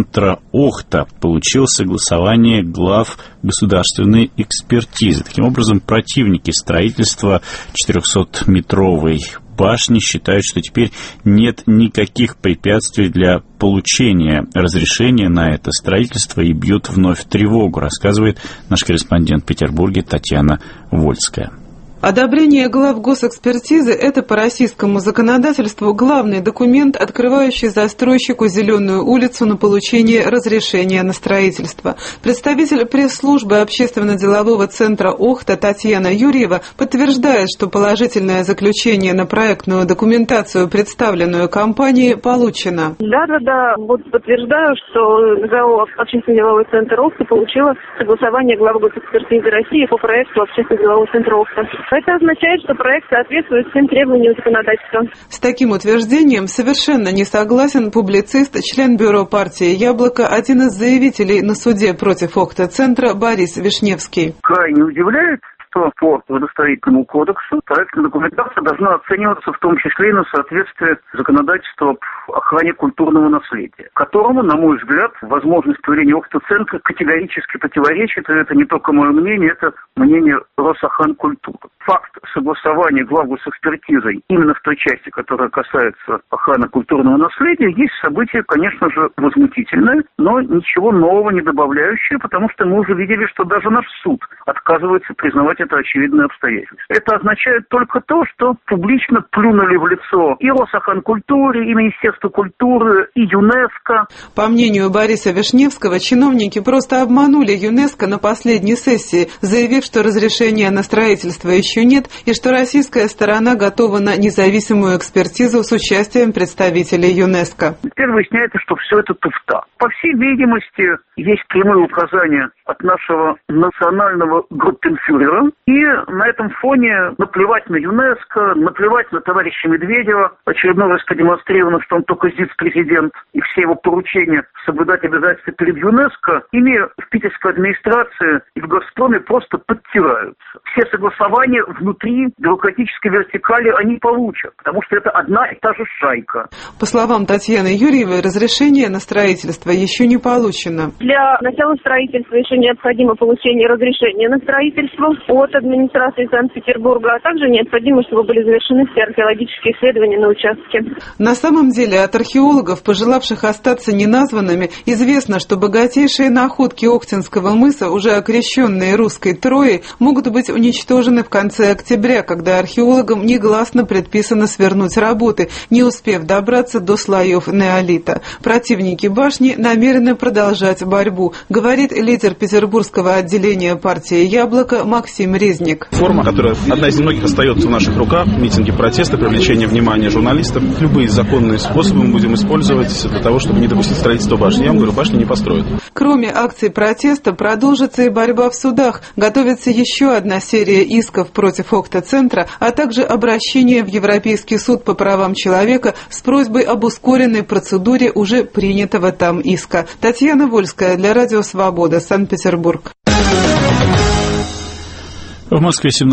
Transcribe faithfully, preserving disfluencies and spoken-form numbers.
центра «Охта» получил согласование глав государственной экспертизы. Таким образом, противники строительства четырехсотметровой башни считают, что теперь нет никаких препятствий для получения разрешения на это строительство и бьют вновь тревогу, рассказывает наш корреспондент в Петербурге Татьяна Вольская. Одобрение глав госэкспертизы – это по российскому законодательству главный документ, открывающий застройщику зеленую улицу на получение разрешения на строительство. Представитель пресс-службы общественно-делового центра «Охта» Татьяна Юрьева подтверждает, что положительное заключение на проектную документацию, представленную компанией, получено. Да-да-да, вот подтверждаю, что ГАО общественно-деловой центр «Охта» получила согласование глав госэкспертизы России по проекту общественно-делового центра «Охта». Это означает, что проект соответствует всем требованиям законодательства. С таким утверждением совершенно не согласен публицист, член бюро партии «Яблоко», один из заявителей на суде против «Охта-центра» Борис Вишневский. Крайне удивляет, что по градостроительному кодексу проектная документация должна оцениваться в том числе и на соответствие законодательства об охране культурного наследия, которому, на мой взгляд, возможность появления Охта-центра категорически противоречит, и это не только мое мнение, это мнение Росохранкультуры. Факт согласования глав госэкспертизой именно в той части, которая касается охраны культурного наследия, есть событие, конечно же, возмутительное, но ничего нового не добавляющее, потому что мы уже видели, что даже наш суд отказывается признавать это очевидное обстоятельство. Это означает только то, что публично плюнули в лицо и Росохранкультуре, и Министерству культуры, и ЮНЕСКО. По мнению Бориса Вишневского, чиновники просто обманули ЮНЕСКО на последней сессии, заявив, что разрешения на строительство еще нет, и что российская сторона готова на независимую экспертизу с участием представителей ЮНЕСКО. Теперь выясняется, что все это туфта. По всей видимости, есть прямые указания от нашего национального группенфюрера, и на этом фоне наплевать на ЮНЕСКО, наплевать на товарища Медведева, очередной раз продемонстрировано, что он только зиц-президент, и все его поручения соблюдать обязательства перед ЮНЕСКО, ими в питерской администрации и в Газпроме просто подтираются. Все согласования внутри бюрократической вертикали они получат, потому что это одна и та же шайка. По словам Татьяны Юрьевой, разрешение на строительство еще не получено. Для начала строительства еще необходимо получение разрешения на строительство от администрации Санкт-Петербурга, а также необходимо, чтобы были завершены все археологические исследования на участке. На самом деле от археологов, пожелавших остаться неназванными, известно, что богатейшие находки Охтинского мыса, уже окрещенные русской Троей, могут быть уничтожены в конце октября, когда археологам негласно предписано свернуть работы, не успев добраться до слоев неолита. Противники башни намерены продолжать борьбу, говорит лидер петербургского отделения партии «Яблоко» Максим Резник. Форма, которая одна из немногих остается в наших руках, митинги протеста, привлечение внимания журналистов, любые законные способы мы будем использовать для того, чтобы не допустить строительство башни. Я вам говорю, башни не построят. Кроме акций протеста продолжится и борьба в судах. Готовится еще одна серия исков против Охта-центра, а также обращение в Европейский суд по правам человека с просьбой об ускоренной процедуре уже принятого там иска. Татьяна Вольская для Радио Свобода, Санкт-Петербург. В Москве семнадцать.